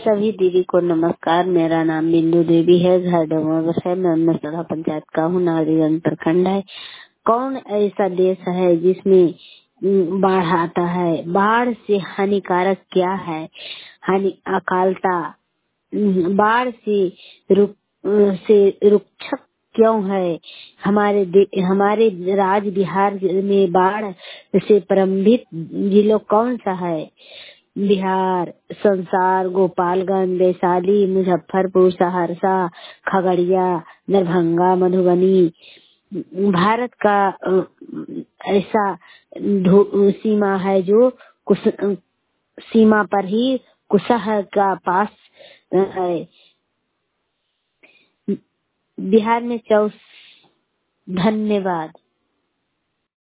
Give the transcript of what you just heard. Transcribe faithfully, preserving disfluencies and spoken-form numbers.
सभी दीदी को नमस्कार। मेरा नाम बिंदु देवी है, घर डोंगरगढ़ है। मैं मसरा पंचायत का हूँ, नारायणगंज प्रखंड है। कौन ऐसा देश है जिसमें बाढ़ आता है? बाढ़ से हानिकारक क्या है? हानि अकालता बाढ़ से रुक से रुक्षक क्यों है? हमारे हमारे राज्य बिहार में बाढ़ से प्रभावित जिलों कौन सा है? बिहार, संसार, गोपालगंज, वैशाली, मुजफ्फरपुर, सहरसा, खगड़िया, दरभंगा, मधुबनी। भारत का ऐसा सीमा है जो कुछ सीमा पर ही कुशह का पास है। बिहार में चौ धन्यवाद।